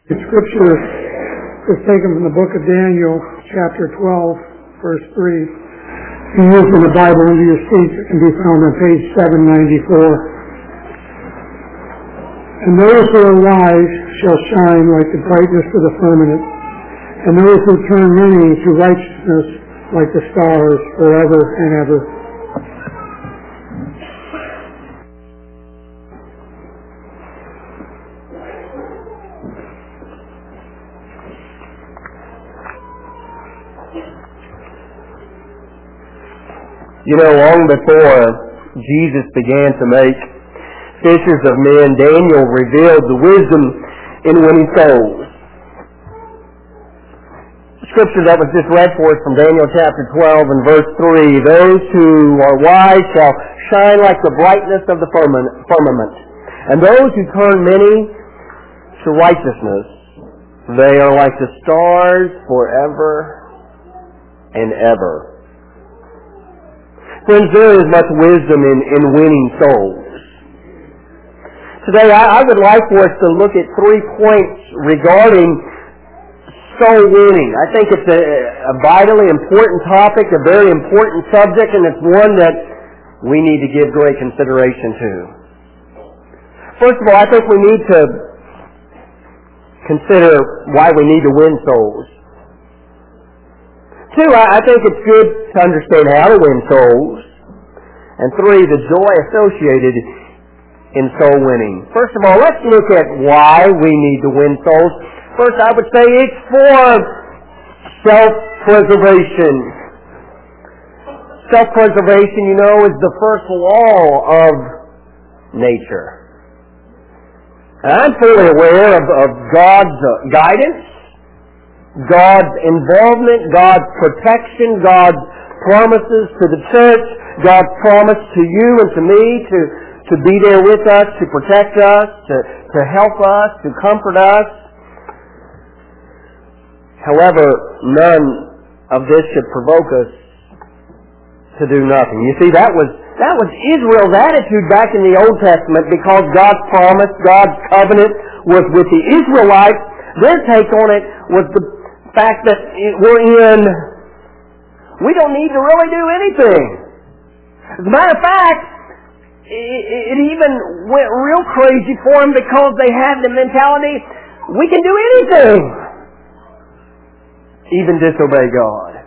The scripture is taken from the book of Daniel, chapter 12, verse 3. If you use in the Bible under your seats, it can be found on page 794. And those who are wise shall shine like the brightness of the firmament, and those who turn many to righteousness like the stars forever and ever. You know, long before Jesus began to make fishers of men, Daniel revealed the wisdom in winning souls. The scripture that was just read for us from Daniel chapter 12 and verse 3, those who are wise shall shine like the brightness of the firmament, and those who turn many to righteousness, they are like the stars forever and ever. Friends, there is much wisdom in winning souls. Today, I would like for us to look at 3 points regarding soul winning. I think it's a vitally important topic, a very important subject, and it's one that we need to give great consideration to. First of all, I think we need to consider why we need to win souls. 2, I think it's good to understand how to win souls. And 3, the joy associated in soul winning. First of all, let's look at why we need to win souls. First, I would say it's for self-preservation. Self-preservation, you know, is the first law of nature. And I'm fully aware of God's guidance, God's involvement, God's protection, God's promises to the church, God's promise to you and to me to be there with us, to protect us, to help us, to comfort us. However, none of this should provoke us to do nothing. You see, that was Israel's attitude back in the Old Testament, because God's promise, God's covenant was with the Israelites. Their take on it was the fact that we don't need to really do anything. As a matter of fact, it even went real crazy for them, because they had the mentality, we can do anything, even disobey God.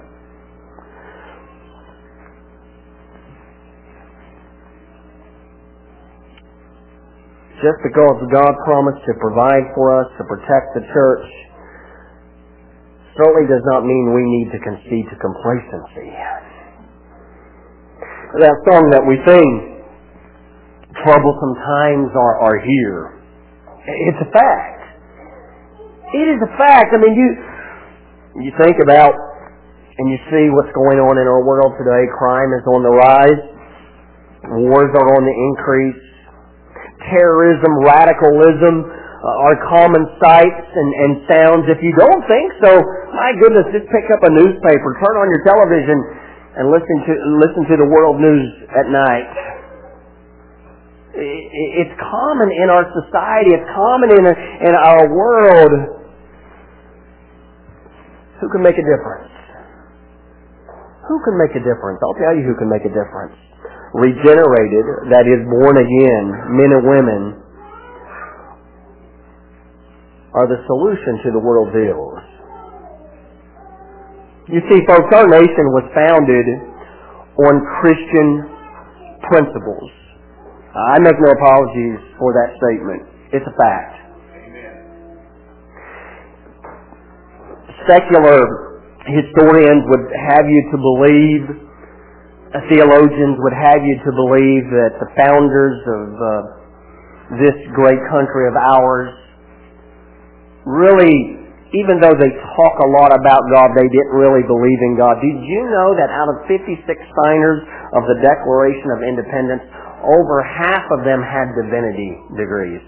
Just because God promised to provide for us, to protect the church, certainly does not mean we need to concede to complacency. That song that we sing, troublesome times are here. It's a fact. It is a fact. I mean, you think about and you see what's going on in our world today. Crime is on the rise. Wars are on the increase. Terrorism, radicalism are common sights and sounds. If you don't think so, my goodness, just pick up a newspaper, turn on your television, and listen to the world news at night. It's common in our society. It's common in our world. Who can make a difference? Who can make a difference? I'll tell you who can make a difference. Regenerated, that is born again, men and women, are the solution to the world's ills. You see, folks, our nation was founded on Christian principles. I make no apologies for that statement. It's a fact. Amen. Secular historians would have you to believe, theologians would have you to believe that the founders of this great country of ours really, even though they talk a lot about God, they didn't really believe in God. Did you know that out of 56 signers of the Declaration of Independence, over half of them had divinity degrees?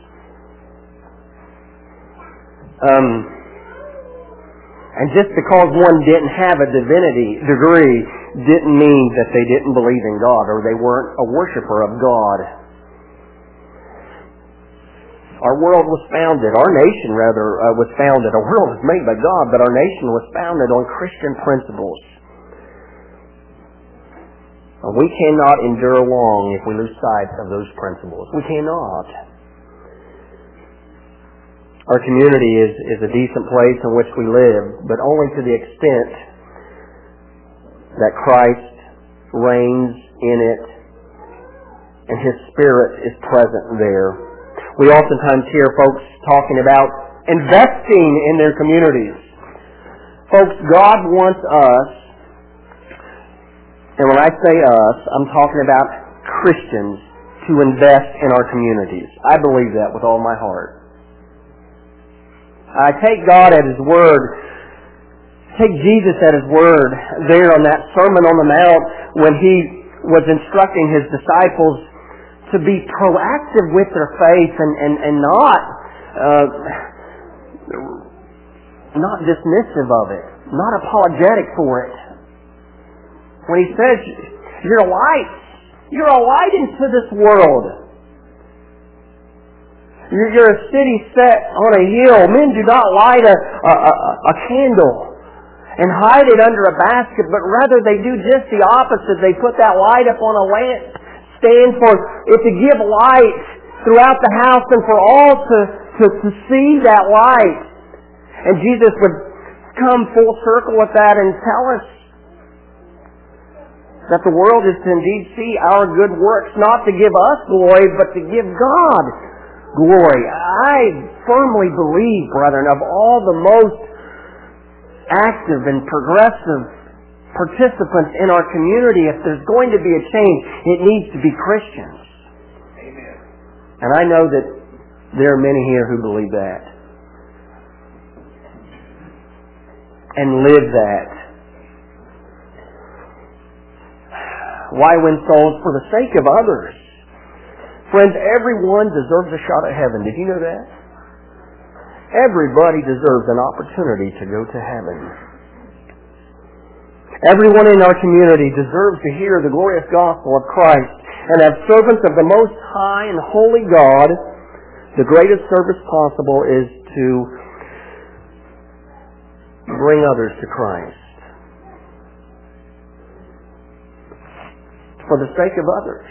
And just because one didn't have a divinity degree didn't mean that they didn't believe in God or they weren't a worshiper of God. Our world was founded, our nation rather, was founded. Our world was made by God, but our nation was founded on Christian principles. We cannot endure long if we lose sight of those principles. We cannot. Our community is a decent place in which we live, but only to the extent that Christ reigns in it and His Spirit is present there. We oftentimes hear folks talking about investing in their communities. Folks, God wants us, and when I say us, I'm talking about Christians, to invest in our communities. I believe that with all my heart. I take God at His Word, take Jesus at His Word there on that Sermon on the Mount when He was instructing His disciples to be proactive with their faith and not dismissive of it, not apologetic for it. When He says, you're a light into this world. You're a city set on a hill. Men do not light a candle and hide it under a basket, but rather they do just the opposite. They put that light up on a lamp stand for it to give light throughout the house and for all to see that light. And Jesus would come full circle with that and tell us that the world is to indeed see our good works, not to give us glory, but to give God glory. I firmly believe, brethren, of all the most active and progressive participants in our community, if there's going to be a change, it needs to be Christians. Amen. And I know that there are many here who believe that and live that. Why win souls? For the sake of others. Friends, everyone deserves a shot at heaven. Did you know that? Everybody deserves an opportunity to go to heaven. Everyone in our community deserves to hear the glorious gospel of Christ and have servants of the Most High and Holy God. The greatest service possible is to bring others to Christ. For the sake of others.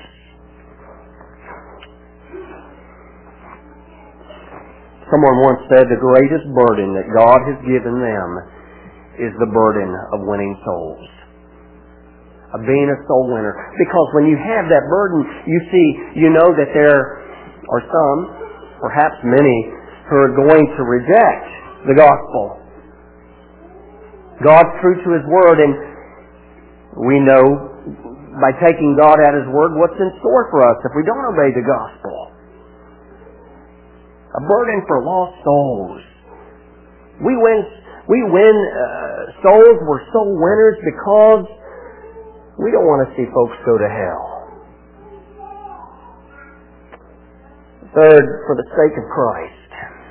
Someone once said the greatest burden that God has given them is the burden of winning souls. Of being a soul winner. Because when you have that burden, you know that there are some, perhaps many, who are going to reject the gospel. God's true to His Word, and we know by taking God at His Word what's in store for us if we don't obey the gospel. A burden for lost souls. We win souls. We're soul winners because we don't want to see folks go to hell. Third, for the sake of Christ.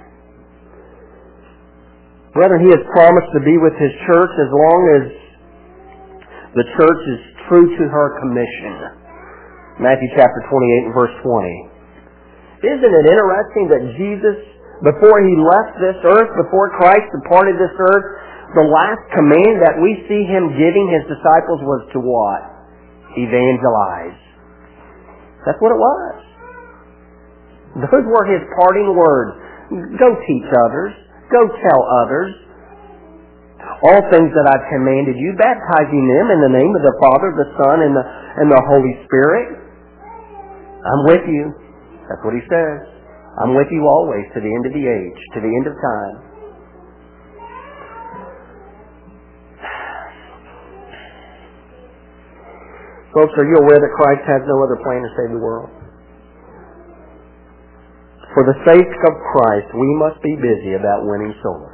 Brethren, He has promised to be with His church as long as the church is true to her commission. Matthew chapter 28 and verse 20. Isn't it interesting that Jesus, before He left this earth, before Christ departed this earth, the last command that we see Him giving His disciples was to what? Evangelize. That's what it was. Those were His parting words. Go teach others. Go tell others. All things that I've commanded you, baptizing them in the name of the Father, the Son, and the Holy Spirit. I'm with you. That's what He says. I'm with you always to the end of the age, to the end of time. Folks, are you aware that Christ has no other plan to save the world? For the sake of Christ, we must be busy about winning souls.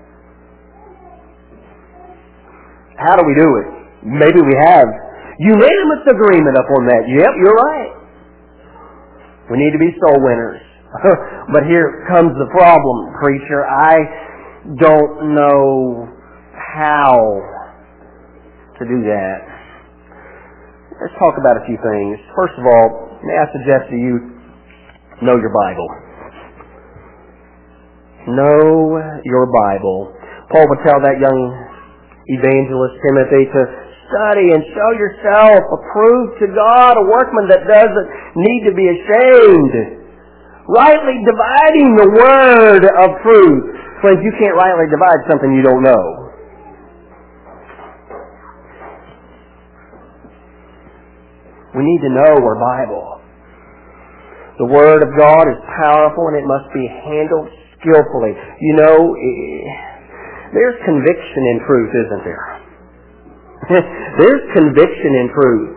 How do we do it? Maybe we have unanimous agreement upon that. Yep, you're right. We need to be soul winners. But here comes the problem, preacher. I don't know how to do that. Let's talk about a few things. First of all, may I suggest to you, know your Bible. Know your Bible. Paul would tell that young evangelist Timothy to study and show yourself approved to God, a workman that doesn't need to be ashamed. Rightly dividing the word of truth. Friends, you can't rightly divide something you don't know. We need to know our Bible. The Word of God is powerful and it must be handled skillfully. You know, there's conviction in truth, isn't there? There's conviction in truth.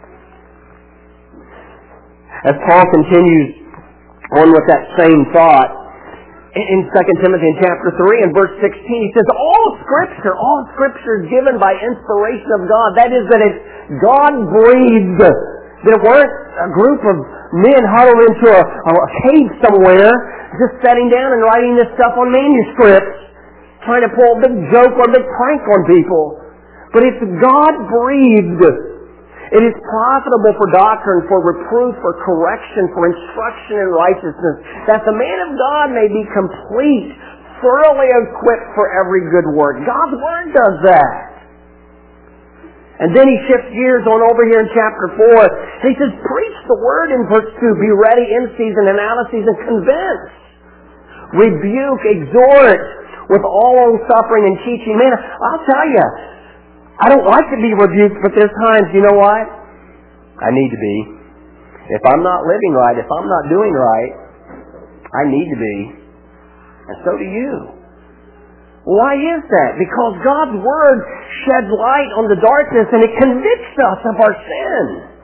As Paul continues on with that same thought, in 2 Timothy in chapter 3 and verse 16, he says, all Scripture is given by inspiration of God. That is, that it's God-breathed. There weren't a group of men huddled into a cave somewhere, just sitting down and writing this stuff on manuscripts, trying to pull a big joke or a big prank on people. But it's God-breathed. It is profitable for doctrine, for reproof, for correction, for instruction in righteousness, that the man of God may be complete, thoroughly equipped for every good work. God's Word does that. And then he shifts gears on over here in chapter 4. He says, preach the Word in verse 2. Be ready in season and out of season. Convince. Rebuke. Exhort with all long-suffering and teaching. Man, I'll tell you, I don't like to be rebuked, but there's times, you know what? I need to be. If I'm not living right, if I'm not doing right, I need to be. And so do you. Why is that? Because God's Word sheds light on the darkness and it convicts us of our sin.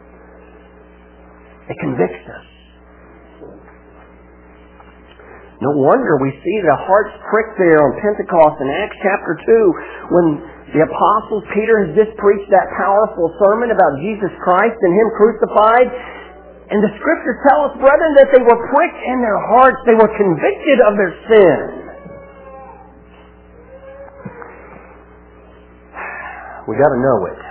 It convicts us. No wonder we see the heart's prick there on Pentecost in Acts chapter 2 when the apostles, Peter has just preached that powerful sermon about Jesus Christ and Him crucified. And the Scriptures tell us, brethren, that they were pricked in their hearts. They were convicted of their sin. We got to know it.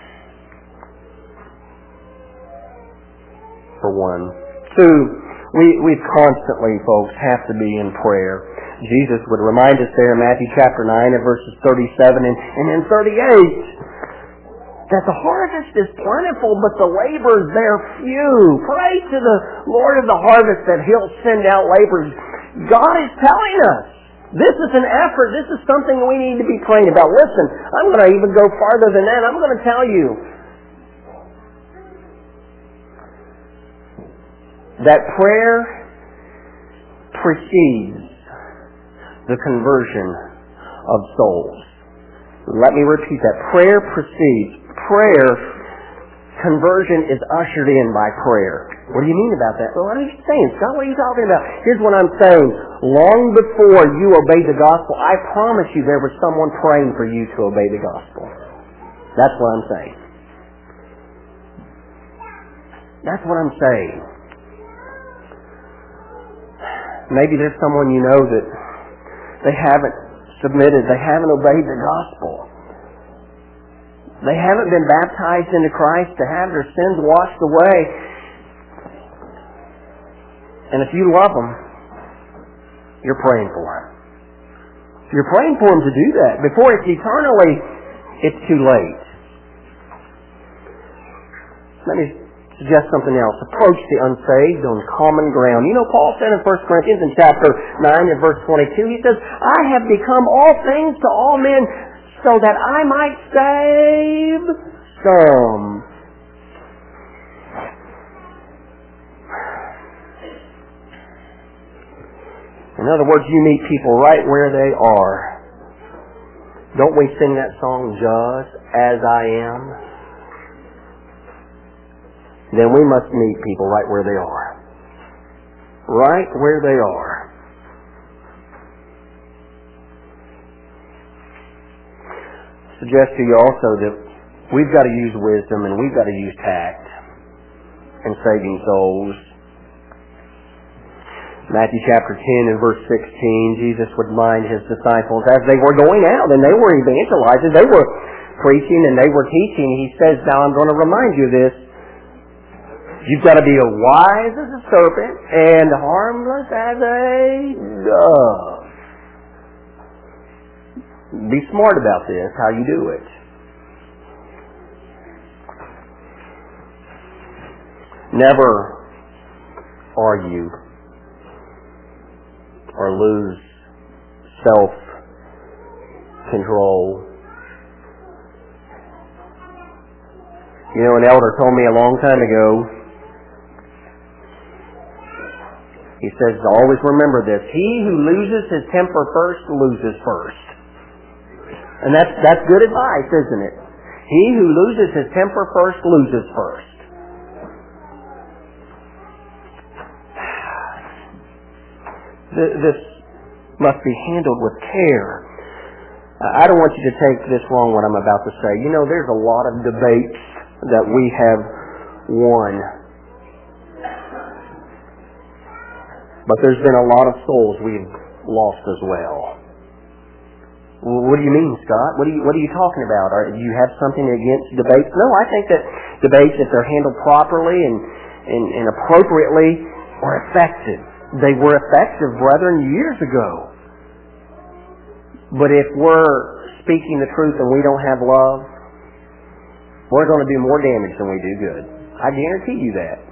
For one. Two, we constantly, folks, have to be in prayer. Jesus would remind us there in Matthew chapter 9 and verses 37 and then 38 that the harvest is plentiful, but the laborers they're few. Pray to the Lord of the harvest that He'll send out laborers. God is telling us this is an effort. This is something we need to be praying about. Listen, I'm going to even go farther than that. I'm going to tell you that prayer precedes the conversion of souls. Let me repeat that. Prayer precedes. Conversion is ushered in by prayer. What do you mean about that? Well, what are you saying, Scott? What are you talking about? Here's what I'm saying. Long before you obeyed the gospel, I promise you there was someone praying for you to obey the gospel. That's what I'm saying. That's what I'm saying. Maybe there's someone you know that they haven't submitted, they haven't obeyed the gospel. They haven't been baptized into Christ to have their sins washed away. And if you love them, you're praying for them. You're praying for them to do that. Before it's eternally, it's too late. Let me suggest something else. Approach the unsaved on common ground. You know, Paul said in 1 Corinthians in chapter 9 and verse 22, he says, I have become all things to all men so that I might save some. In other words, you meet people right where they are. Don't we sing that song, Just As I Am? Then we must meet people right where they are. Right where they are. I suggest to you also that we've got to use wisdom and we've got to use tact in saving souls. Matthew chapter 10 and verse 16, Jesus would remind His disciples as they were going out and they were evangelizing, they were preaching and they were teaching. He says, now I'm going to remind you of this. You've got to be as wise as a serpent and harmless as a dove. Be smart about this, how you do it. Never argue or lose self-control. You know, an elder told me a long time ago, he says, always remember this, he who loses his temper first loses first. And that's good advice, isn't it? He who loses his temper first loses first. This must be handled with care. I don't want you to take this wrong, what I'm about to say. You know, there's a lot of debates that we have won. But there's been a lot of souls we've lost as well. What do you mean, Scott? What are you talking about? Do you have something against debates? No, I think that debates, if they're handled properly and appropriately, are effective. They were effective, brethren, years ago. But if we're speaking the truth and we don't have love, we're going to do more damage than we do good. I guarantee you that.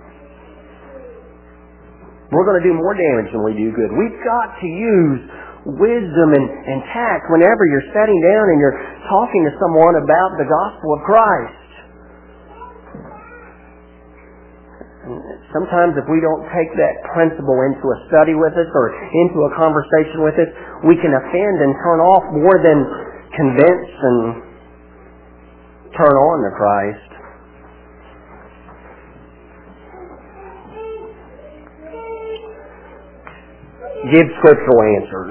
We're going to do more damage than we do good. We've got to use wisdom and tact whenever you're sitting down and you're talking to someone about the gospel of Christ. Sometimes if we don't take that principle into a study with us or into a conversation with us, we can offend and turn off more than convince and turn on to Christ. Give scriptural answers.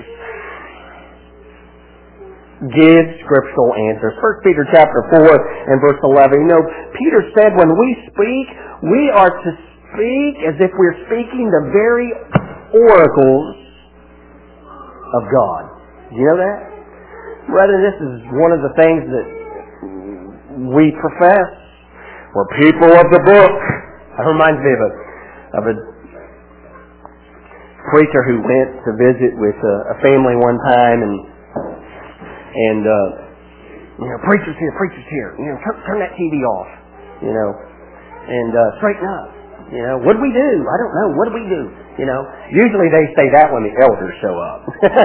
Give scriptural answers. 1 Peter chapter 4 and verse 11. You know, Peter said when we speak, we are to speak as if we're speaking the very oracles of God. Do you know that? Brethren, this is one of the things that we profess. We're people of the book. That reminds me of a preacher who went to visit with a family one time, and you know, preacher's here. You know, turn that TV off. You know, and straighten up. You know, what do we do? I don't know. What do we do? You know, usually they say that when the elders show up.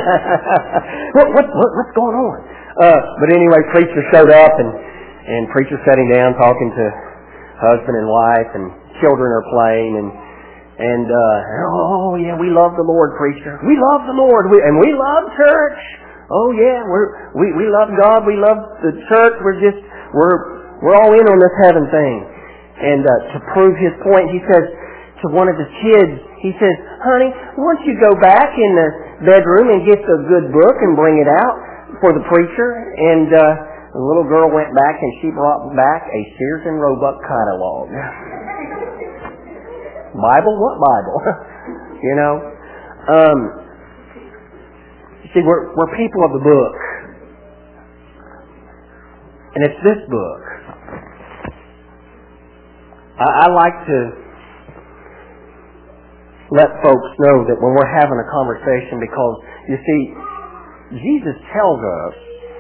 What's going on? But anyway, preacher showed up, and preacher sitting down talking to husband and wife, and children are playing, and oh yeah, we love the Lord, preacher. We love the Lord, and we love church. Oh yeah, we love God. We love the church. We're all in on this heaven thing. And to prove his point, he says to one of his kids, he says, "Honey, why don't you go back in the bedroom and get the good book and bring it out for the preacher?" And the little girl went back and she brought back a Sears and Roebuck catalog. Bible? What Bible? You know? See, we're people of the book. And it's this book. I like to let folks know that when we're having a conversation, because, you see, Jesus tells us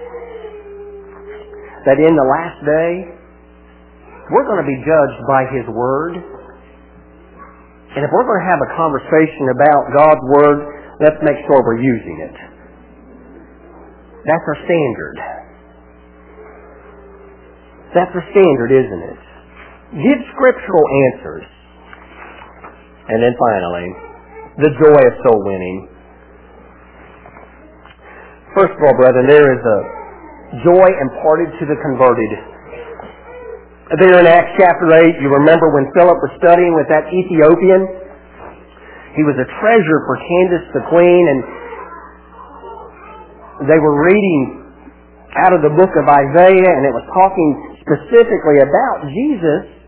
that in the last day, we're going to be judged by His Word. And if we're going to have a conversation about God's Word, let's make sure we're using it. That's our standard. That's our standard, isn't it? Give scriptural answers. And then finally, the joy of soul winning. First of all, brethren, there is a joy imparted to the converted. There in Acts chapter 8, you remember when Philip was studying with that Ethiopian? He was a treasure for Candace the queen, and they were reading out of the book of Isaiah, and it was talking specifically about Jesus.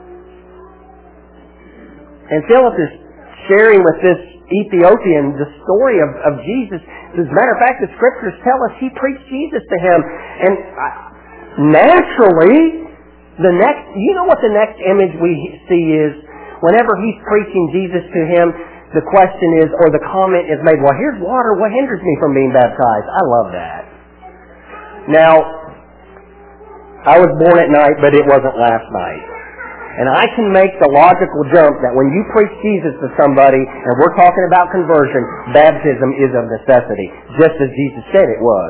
And Philip is sharing with this Ethiopian the story of Jesus. As a matter of fact, the scriptures tell us he preached Jesus to him. And naturally, you know what the next image we see is? Whenever he's preaching Jesus to him, the question is, or the comment is made, well, here's water. What hinders me from being baptized? I love that. Now, I was born at night, but it wasn't last night. And I can make the logical jump that when you preach Jesus to somebody, and we're talking about conversion, baptism is of necessity, just as Jesus said it was.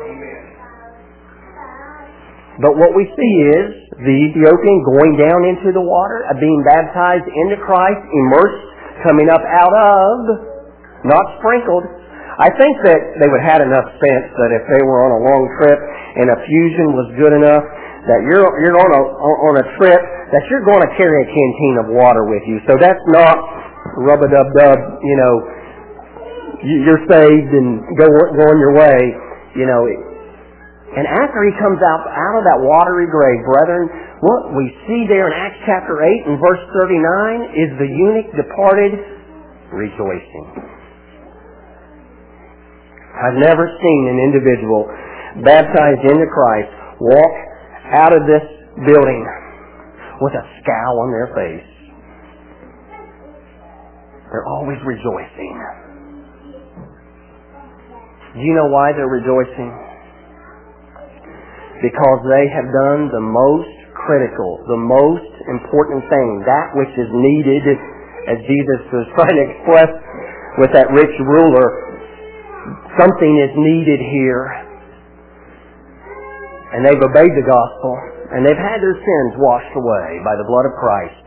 But what we see is the Ethiopian going down into the water, being baptized into Christ, immersed, coming up out of, not sprinkled. I think that they would have had enough sense that if they were on a long trip and a fusion was good enough, that you're on a trip that you're going to carry a canteen of water with you. So that's not rub-a-dub-dub, you're saved and go on your way, And after he comes out of that watery grave, brethren, what we see there in Acts chapter 8 and verse 39 is the eunuch departed rejoicing. I've never seen an individual baptized into Christ walk out of this building with a scowl on their face. They're always rejoicing. Do you know why they're rejoicing? Because they have done the most critical, the most important thing, that which is needed, as Jesus was trying to express with that rich ruler. Something is needed here. And they've obeyed the gospel, and they've had their sins washed away by the blood of Christ.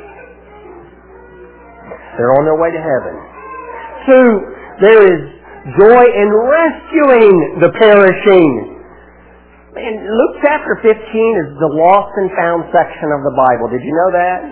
They're on their way to heaven. 2, there is joy in rescuing the perishing. And Luke chapter 15 is the lost and found section of the Bible. Did you know that?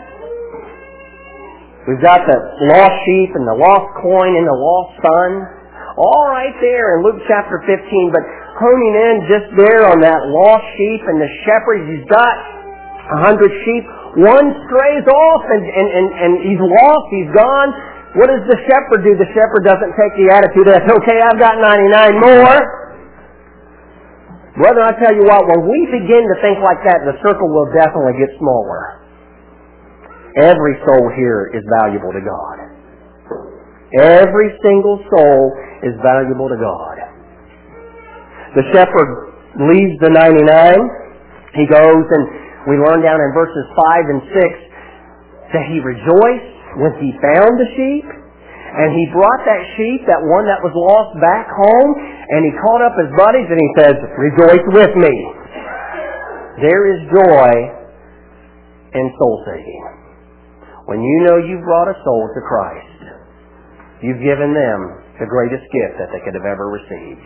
We've got the lost sheep and the lost coin and the lost son. All right there in Luke chapter 15. But honing in just there on that lost sheep and the shepherd, he's got 100 sheep. One strays off and he's lost, he's gone. What does the shepherd do? The shepherd doesn't take the attitude, that's okay, I've got 99 more. Brother, I tell you what, when we begin to think like that, the circle will definitely get smaller. Every soul here is valuable to God. Every single soul is valuable to God. The shepherd leaves the 99. He goes, and we learn down in verses 5 and 6 that he rejoiced when he found the sheep. And he brought that sheep, that one that was lost, back home, and he called up his buddies and he says, "Rejoice with me." There is joy in soul saving. When you know you've brought a soul to Christ, you've given them the greatest gift that they could have ever received.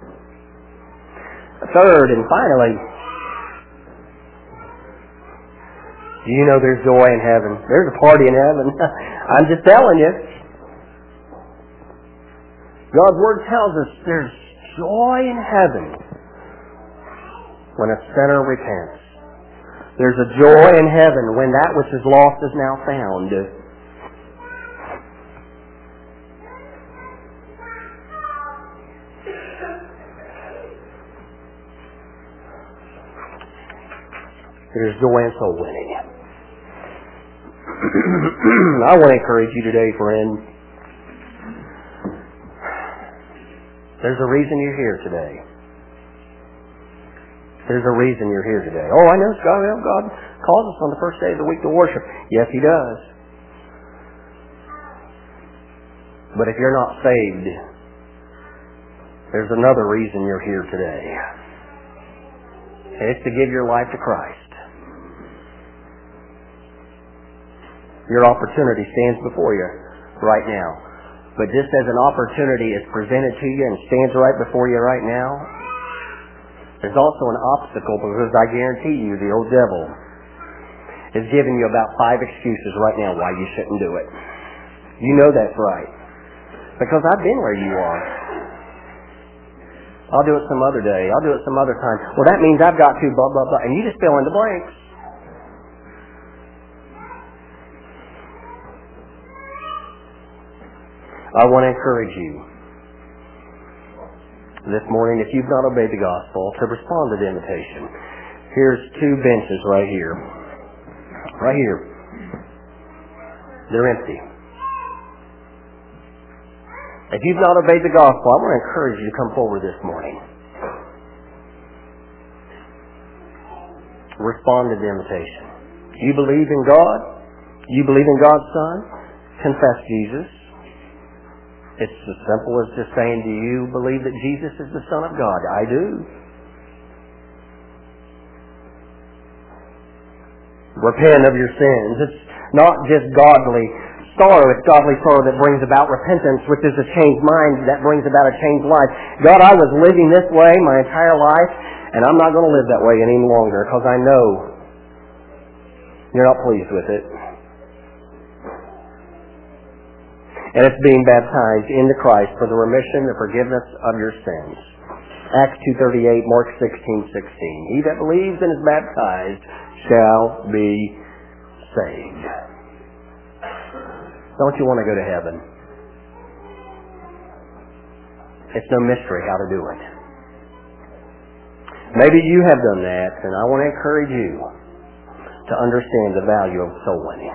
Third and finally, do you know there's joy in heaven? There's a party in heaven. I'm just telling you. God's Word tells us there's joy in heaven when a sinner repents. There's a joy in heaven when that which is lost is now found. There's joy in soul winning. I want to encourage you today, friend. There's a reason you're here today. There's a reason you're here today. Oh, I know God calls us on the first day of the week to worship. Yes, He does. But if you're not saved, there's another reason you're here today. And it's to give your life to Christ. Your opportunity stands before you right now. But just as an opportunity is presented to you and stands right before you right now, there's also an obstacle, because I guarantee you the old devil is giving you about 5 excuses right now why you shouldn't do it. You know that's right. Because I've been where you are. I'll do it some other day. I'll do it some other time. Well, that means I've got to blah, blah, blah. And you just fill in the blanks. I want to encourage you this morning, if you've not obeyed the gospel, to respond to the invitation. Here's 2 benches right here. Right here. They're empty. If you've not obeyed the gospel, I want to encourage you to come forward this morning. respond to the invitation. You believe in God? You believe in God's Son? Confess Jesus. It's as simple as just saying, do you believe that Jesus is the Son of God? I do. Repent of your sins. It's not just godly sorrow. It's godly sorrow that brings about repentance, which is a changed mind that brings about a changed life. God, I was living this way my entire life, and I'm not going to live that way any longer because I know you're not pleased with it. And it's being baptized into Christ for the remission, the forgiveness of your sins. Acts 2:38, Mark 16:16. He that believes and is baptized shall be saved. Don't you want to go to heaven? It's no mystery how to do it. Maybe you have done that, and I want to encourage you to understand the value of soul winning.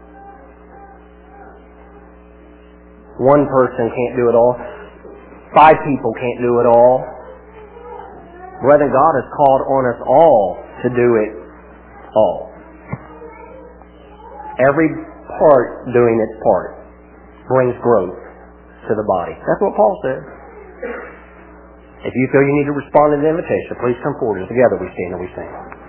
One person can't do it all. 5 people can't do it all. Brethren, God has called on us all to do it all. Every part doing its part brings growth to the body. That's what Paul said. If you feel you need to respond to the invitation, please come forward. Together we stand and we sing.